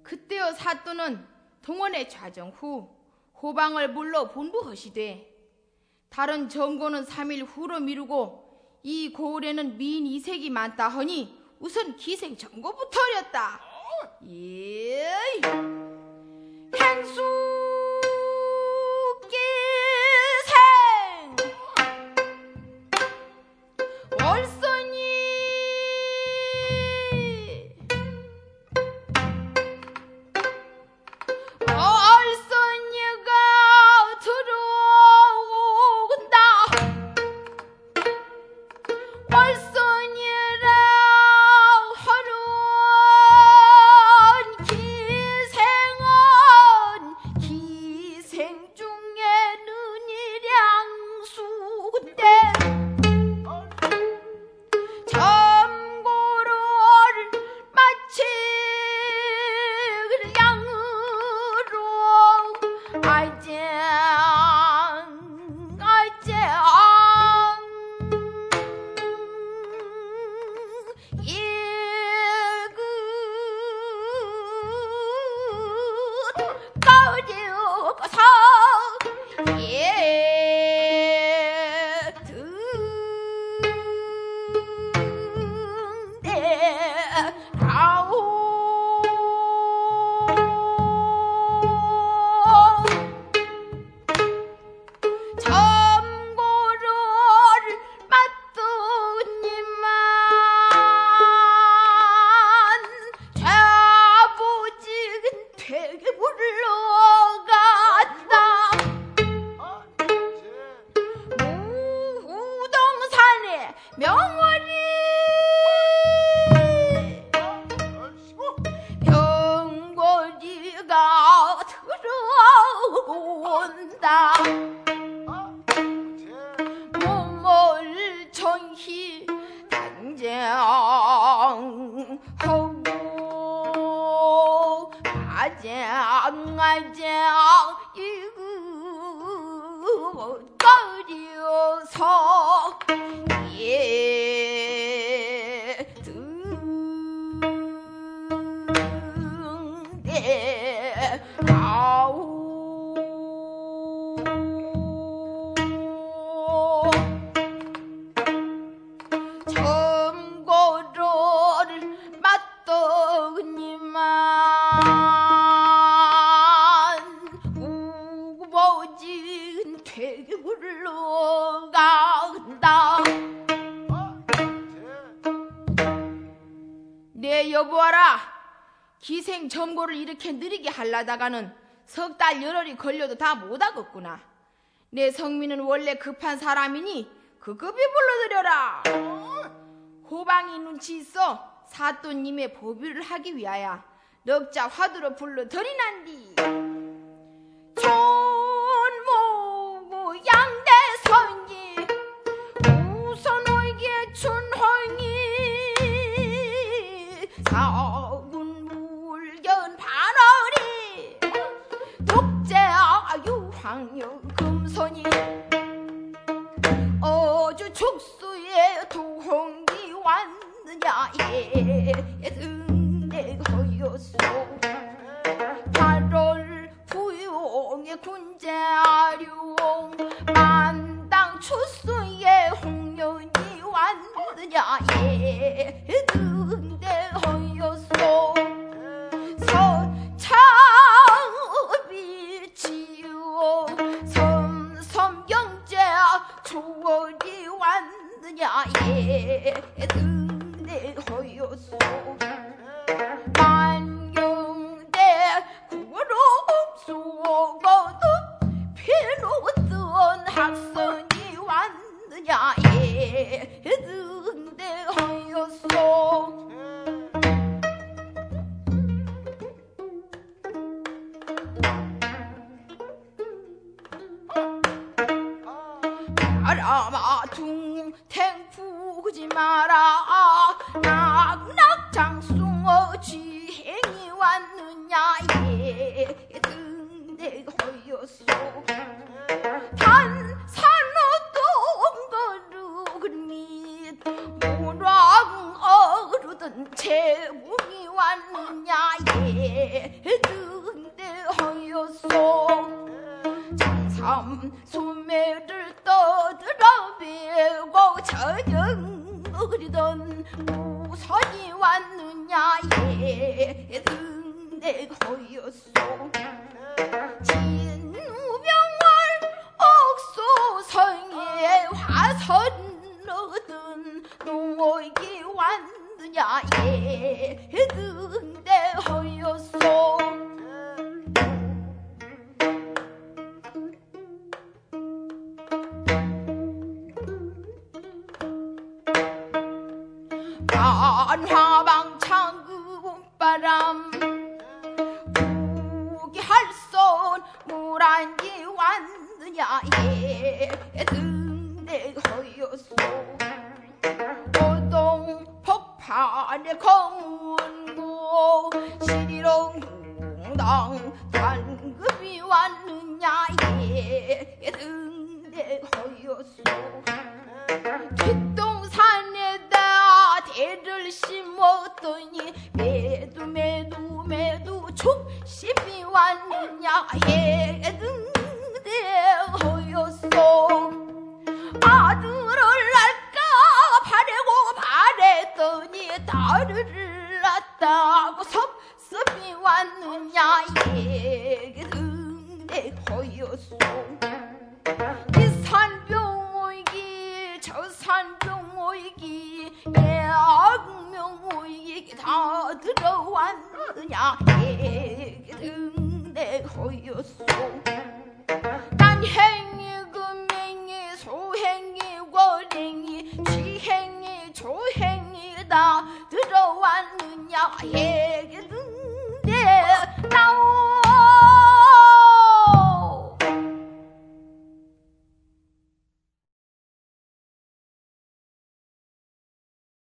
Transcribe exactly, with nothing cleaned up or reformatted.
그때여 사또는 동원의 좌정 후 호방을 물러 본부허시되 다른 점고는 삼 일 후로 미루고 이 고을에는 미인 이색이 많다 하니 우선 기생 점고부터 어렸다. 예, 행수 기생 월선이 월선이가 들어온다. 월선이라 하는 기생은 기생 중에는 일양수인데 점고를 마치 양으로 아이짱 아이짱 예그 꺼져서 예 등대 아오 점고를 맞더니만 좌부진 되게 물러갔다. 무동산에 명월이 병거리가 들어온다. 몸을 정히 단장하고 아장아장 이거 꺼려서 예 등대 아우 점고를 맞더니만 우거진 되게 흘러간다. 내 여보아라, 기생 점고를 이렇게 느리게 하려다가는 석 달 열흘이 걸려도 다 못하겠구나. 내 성민은 원래 급한 사람이니 급급히 불러들여라. 호방이 눈치 있어 사또님의 보비를 하기 위하여 넉자 화두로 불러들이난디. 촌모고 양대선이 우선오이게 춘홍이 사군물견 반월이 독재아 유황여 금손이 어주 축수의 도홍이 왔느냐 예 등대 허였소. 팔월 부용의 군제아룡 만당 추수의 홍련이 왔느냐 예 등대 허였소. 서창읍이 지요 섬섬경제 초월이 왔느냐 예 등대 허였소. 만경대 구로 쏘고도 피로던 학선이 왔느냐 예 등대 허였소. 바람아 둥탱 푸지 마라. 낙낙장숭어 지행이 왔느냐 예 등대 허였소. 단산어동 거룩 및 모랑 어르던 재붕이 왔느냐 예등대하였소. 장삼 소매를 떠들어 베고 저녁거리던 무선이 왔느냐 예등대하였소. 진우병월 옥소성에 화선 얻은 농옥이 왔느냐 예등대하였소. 한화방창 그 봄바람 구기할선 물안기 왔느냐 예등대하였소. 오동 폭발의 검은고 시리롱당 단급이 왔느냐 예등대하였소. 뒷동산에다 대를 심었더니 매두 매두 매두 축십이 왔느냐 예등대하였소. 아들을 낳을까 바래고 바랬더니 딸을 낳았다고 섭섭이 왔느냐 예등대하였소. 이 산병 오이기 저 산병 오이기 예악명 오이기 다 들어왔느냐 예등대하였소. 난 행이 금행이 소행이 월행이 지행이 조행이 다 들어왔느냐 예